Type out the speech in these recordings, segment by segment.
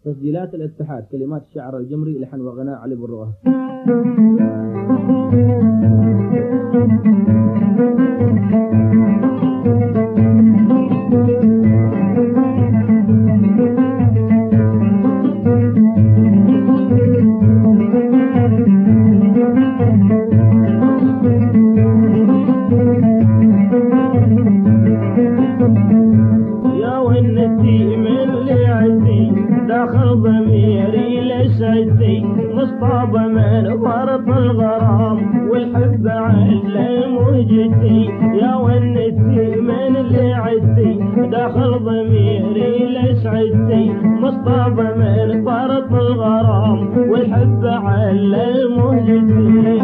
تسجيلات الاتحاد، كلمات الشاعر الجمري، لحن وغناء علي بن رغاه. يا ونتي من اللي عندي داخل ضميري لسعدي مصطاب من فرط الغرام والحب على موجتي. يا ونتي من اللي عندي داخل ضميري لسعدي مصطاب من فرط الغرام والحب على موجتي.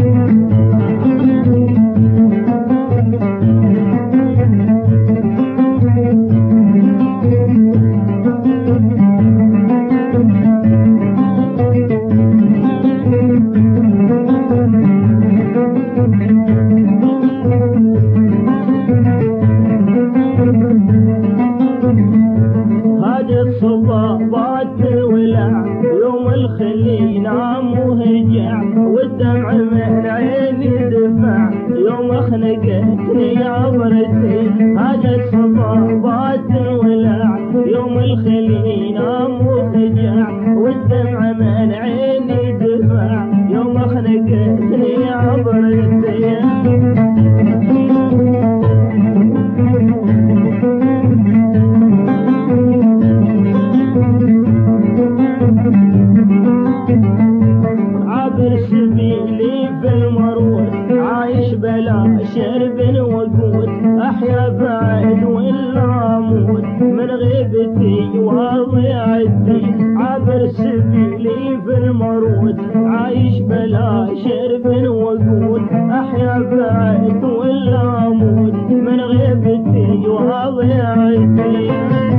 صبابات الولع يوم الخلي نام وهجع والدمع من عيني دفع يوم خنقتني عبرتي. هاجت صبابات الولع يوم الخلي نام وهجع والدمع من عيني دفع يوم خنقتني عبرتي. عابر سبيلي في المروت عايش بلا شرب وقوت احيا بعد ولا اموت من غيبتي وضيعتي. عابر سبيلي في المروت عايش بلا شرب وقوت احيا بعد ولا اموت من غيبتي وضيعتي.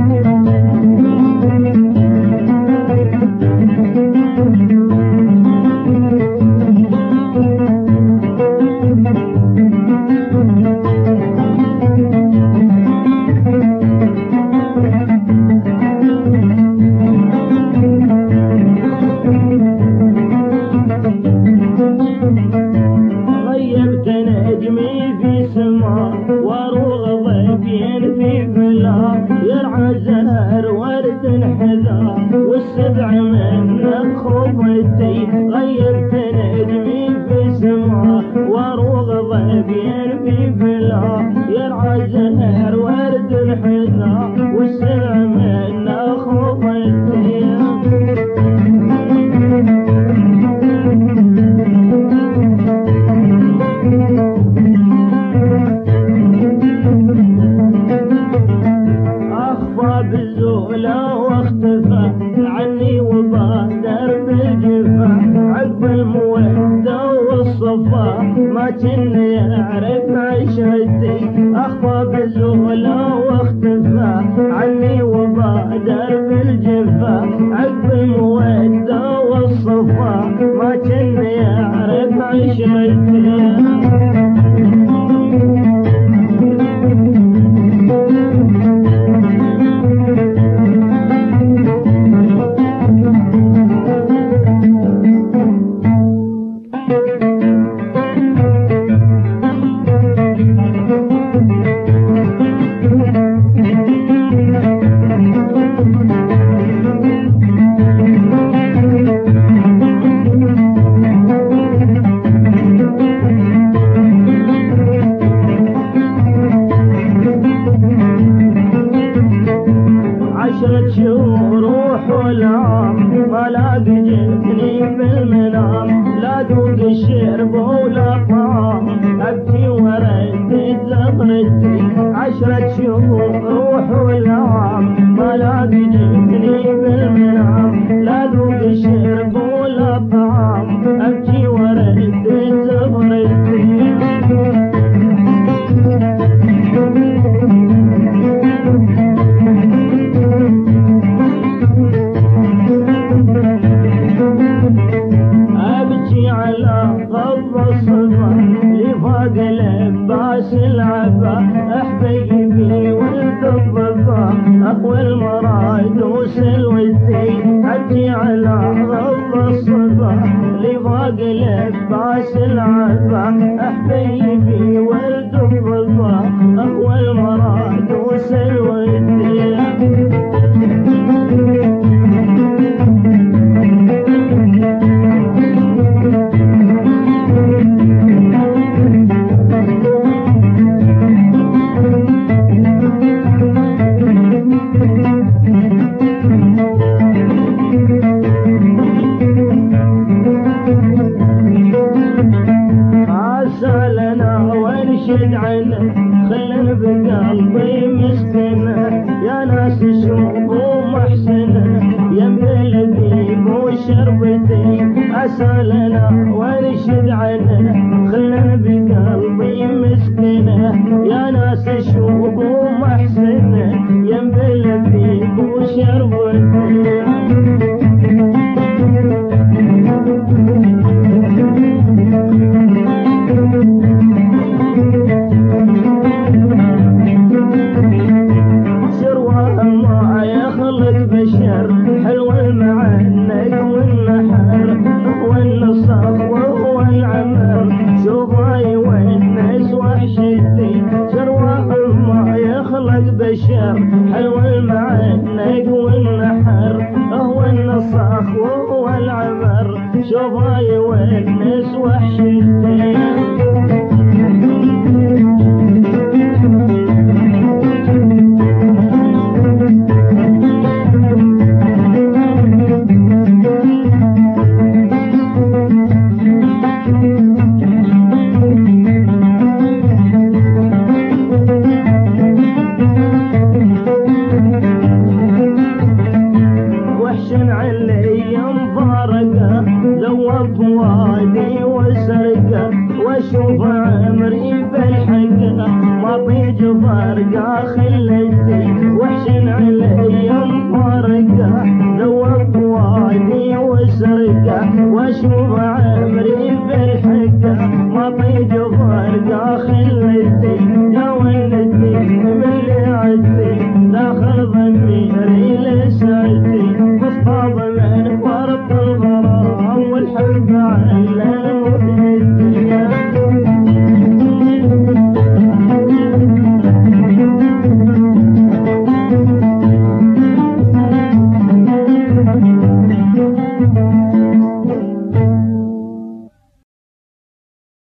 غيبت نجمي في سما واروغ ضيفين في فلا يرعى زهر ورد حذا والسبع من خطتي. غيبت نجمي في سما واروغ ضيفين في فلا يرعى زهر ورد حذا والسبع من خطتي. بزولة واختفى عني وبادر بالجفا عقب المودة والصفا ما كن يعرف عشرتي. أخفى بزولة واختفى عني وبادر بالجفا عقب المودة والصفا ما كن يعرف عشرتي. عشرة شهور روح والعام ما لاقي جبني في المنام لا ذوق الشرب ولا طعام ابكي وردت زغرتي. عشرة شهور روح والعام ما لاقي جبني في المنام لا ذوق الشرب ولا طعام ابكي وردت زغرتي. أبكي على غض الصبر لفاق لباس العبا أحبيبي ولد الضبا أخوي المراد وسلوي شوفها يونس وحشتين وادي وسرقة واشوف عمري بالحقة ما طيج فرقة خلتي وحشن علي مفارقة ذوق وادي وسرقة واشوف عمري بالحقة ما طيج فرقة خلتي يا ولدي من اللي